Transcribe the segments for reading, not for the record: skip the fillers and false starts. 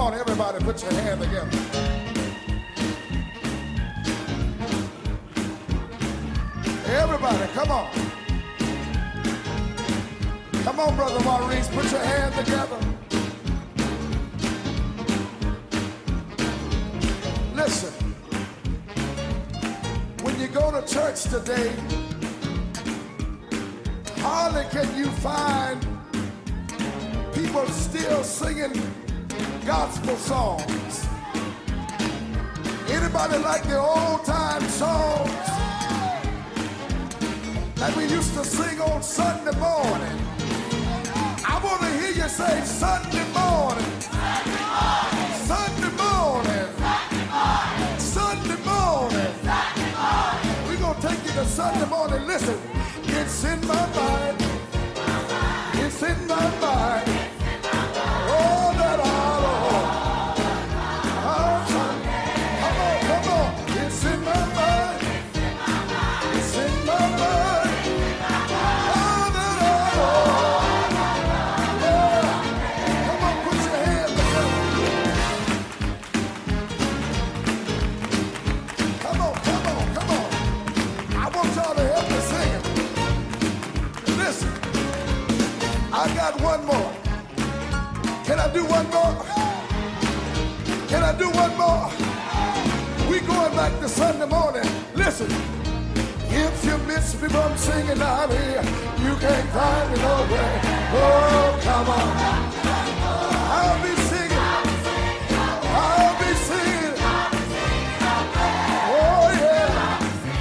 on, everybody, put your hand together. Everybody, come on. Come on, Brother Maurice, put your hand together. Listen, when you go to church today, hardly can you find people still singing gospel songs. Anybody like the old time songs that we used to sing on Sunday morning? I want to hear you say Sunday morning. Sunday morning. Sunday morning. We're going to take you to Sunday morning. Listen, it's in my mind. It's in my mind. Oh, that I love. Come on. It's in my mind. It's in my mind. Oh, that I love. Yeah. Come on, put your hands together. Come on. I want y'all to help me sing it. Listen, I got one more. Can I do one more? Can I do one more? We going back to Sunday morning. Listen, if you miss me from singing out here, you can't find me nowhere. Oh, come on. I'll be singing. I'll be singing. Oh, yeah.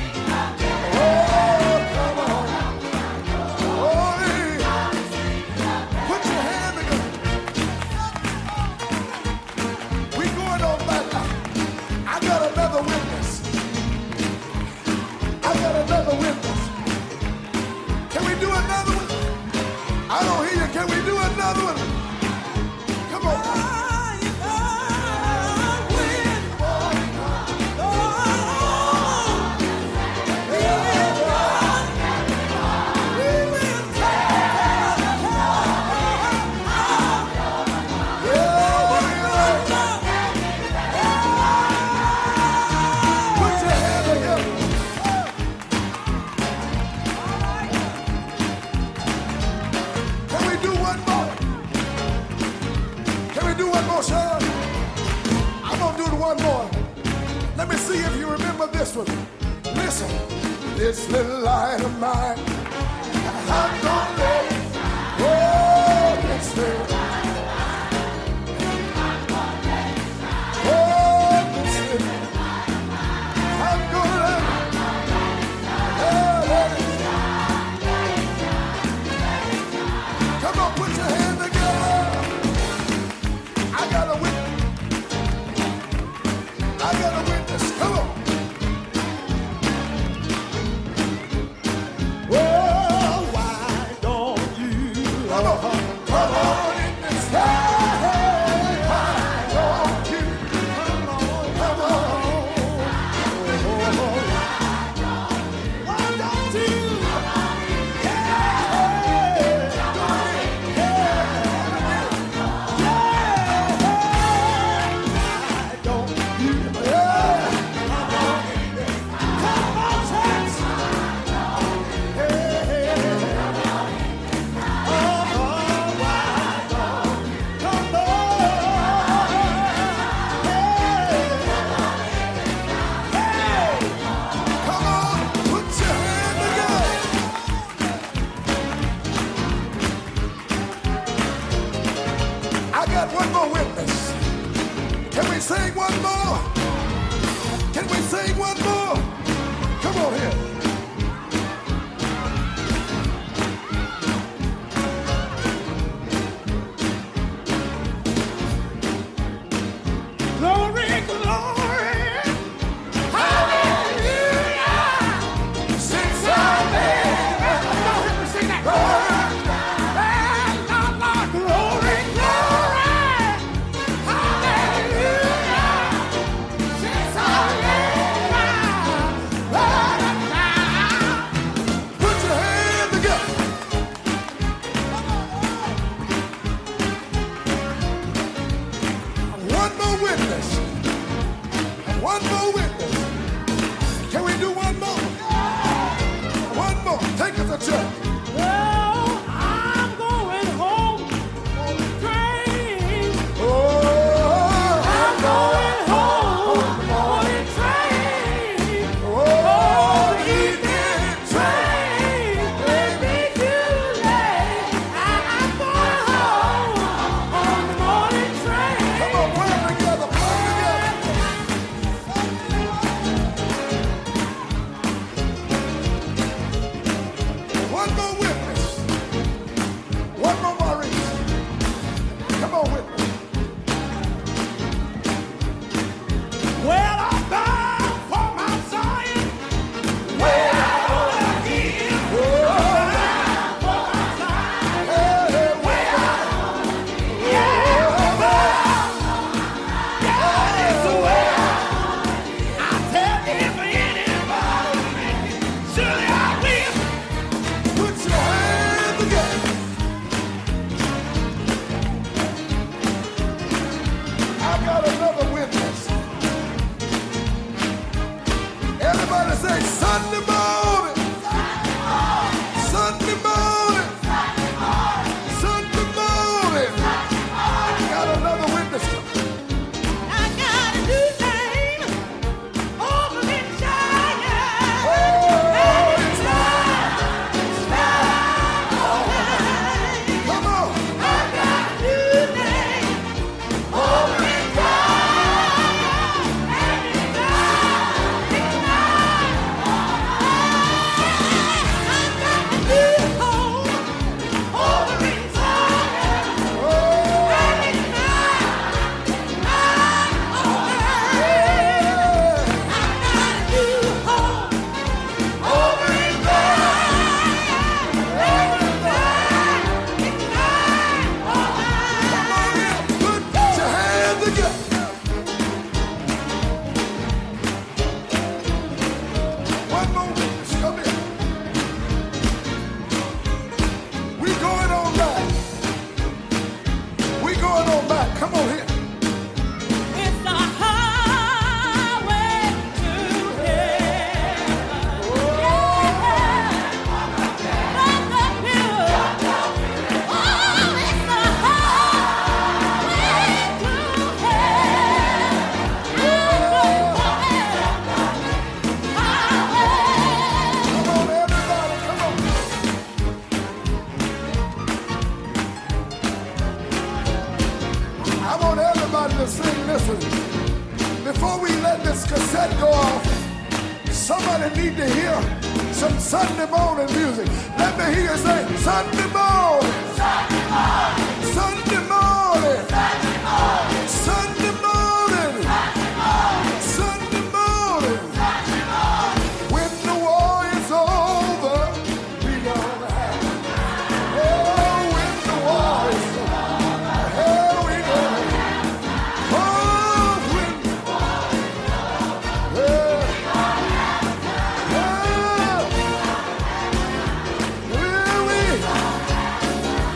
Oh, come on. Oh, yeah. Put your hand together. We going on back now. I got another witness. I got another witness. Can we do another one? I don't hear you. Can we do another one? Come on. One more. Let me see if you remember this one. Listen, this little light of mine, I'm gonna let it shine. Oh, this little light of mine, I'm gonna let it shine. Oh, this little light of mine, I'm gonna let it shine. Oh, let it shine. Come on, put your hands together. I got a witness. I got a witness. Come on. Well, why don't you come on in this hey, why don't you come on? Why don't you one more witness. Can we sing one more? Can we sing one more? Come on here. Glory, glory, hallelujah. Since I've been, y'all hear me sing that. Glory. Hallelujah. Since I One more witness. Can we do one more? One more. Take us to church. Oh, I'm going home on the train. Oh, I'm going home on the train. oh, evening Train, baby, too late. I'm going home on the morning train. Come on, put them together, put them together. One more witness. One more Maurice. Come on, witness. Well, I'm bound for Mount Zion. Well, again. Bound for Mount Zion. Hey, hey, Yeah, God is the way. I'll tell him anybody. Surely I will. put your hands together. I got another witness. Everybody say Sunday morning. Sunday morning. Sunday morning. Got another witness. I got a new name over in China. Oh, it's come on. I got a new name over in China. And it's cassette go off, somebody need to hear some Sunday morning music. Let me hear you say, Sunday morning, Sunday morning, Sunday morning, Sunday morning, Sunday morning. When the war is over, we gonna have it. Oh, when the war is over, hell, we gonna have it. Oh, when the war is over, will we?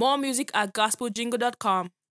More music at gospeljingle.com.